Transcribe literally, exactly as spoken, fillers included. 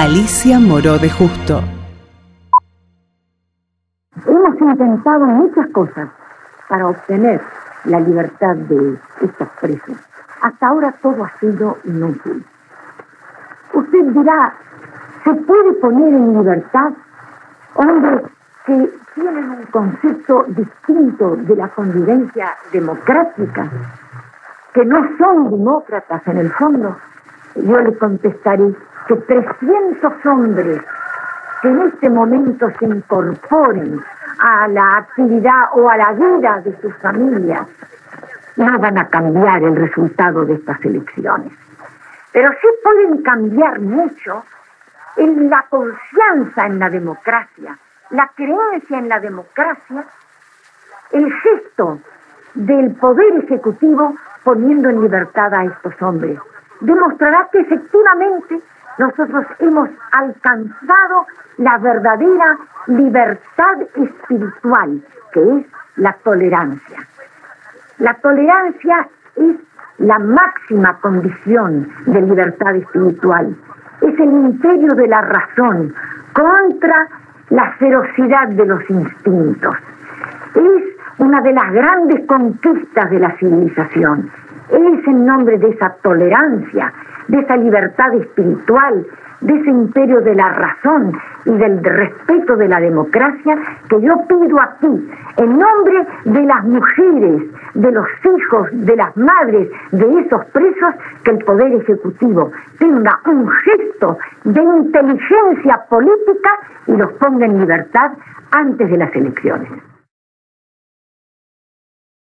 Alicia Moró de Justo. Hemos intentado muchas cosas para obtener la libertad de estos presos. Hasta ahora todo ha sido inútil. Usted dirá, ¿se puede poner en libertad hombres que tienen un concepto distinto de la convivencia democrática, que no son demócratas en el fondo? Yo le contestaré que trescientos hombres que en este momento se incorporen a la actividad o a la vida de sus familias no van a cambiar el resultado de estas elecciones. Pero sí pueden cambiar mucho en la confianza en la democracia, la creencia en la democracia, el gesto del Poder Ejecutivo poniendo en libertad a estos hombres. Demostrará que efectivamente nosotros hemos alcanzado la verdadera libertad espiritual, que es la tolerancia. La tolerancia es la máxima condición de libertad espiritual. Es el imperio de la razón contra la ferocidad de los instintos. Es una de las grandes conquistas de la civilización. Es en nombre de esa tolerancia, de esa libertad espiritual, de ese imperio de la razón y del respeto de la democracia, que yo pido aquí, en nombre de las mujeres, de los hijos, de las madres de esos presos, que el Poder Ejecutivo tenga un gesto de inteligencia política y los ponga en libertad antes de las elecciones.